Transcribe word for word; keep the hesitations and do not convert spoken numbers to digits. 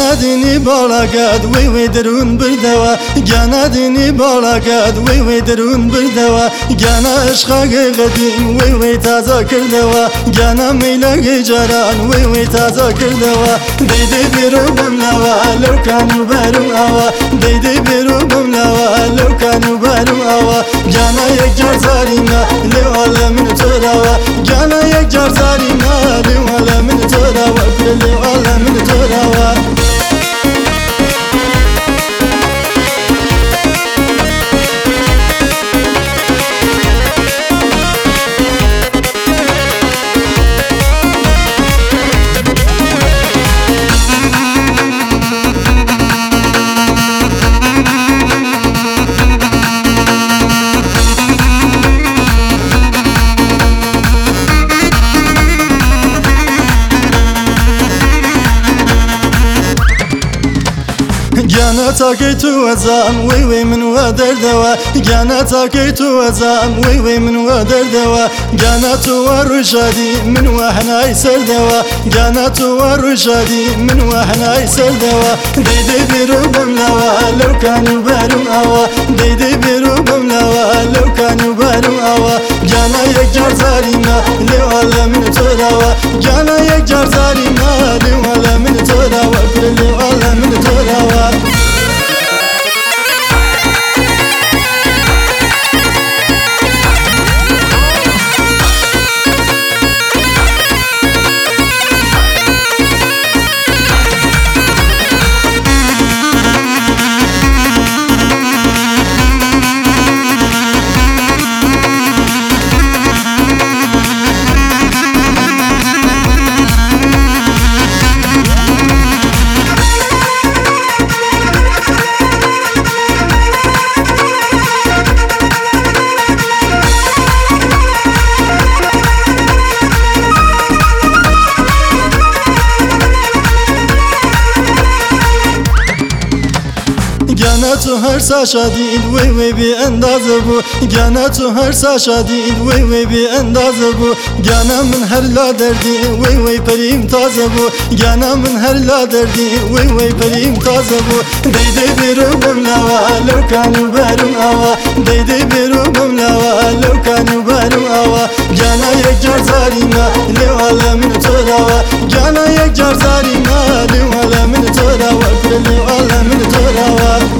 جانا دینی بالا گد وی وی درون بردوا جانا دینی بالا گد وی وی درون بردوا جانا عشق قدیم وی وی تازه کردوا جانا میله جران وی وی تازه کردوا دیدی بیرو بملوا لو کانو برو آوا دیدی بیرو بملوا لو کانو برو آوا جانا یک جار زارینا لیوالا من تو روا جانا یک جار زارینا لیوالا من تو روا لیوالا من تو روا جانا تاكيت وزام وي وي من ودر دوا جانا تاكيت وزام وي وي من ودر دوا جانا توار شادي من وحنا يسر دوا جانا توار شادي من وحنا يسر دوا ديدي بيرو بملوا لو كانوا بارو آوا ديدي بيرو بملوا لو كانوا بارو آوا جانا يك جار زارينا لوالا من تراوا جانا يك جار زارينا لوالا من تراوا لوالا من تراوا جانا تو هر سا شدید وی وی بی اندازه بو جانا تو هر سا شدید وی وی بی اندازه بو جانا من هر لا دردی وی وی پریم تازه بو جانا من هر لا دردی وی وی پریم تازه بو دیدی بیرو بملوا لو کانو برو آوا دیدی بیرو بملوا لو کانو برو آوا جانا یک جار زارینا لیوالا من تو روا جانا یک جار زارینا لیوالا من تو روا لیوالا من تو روا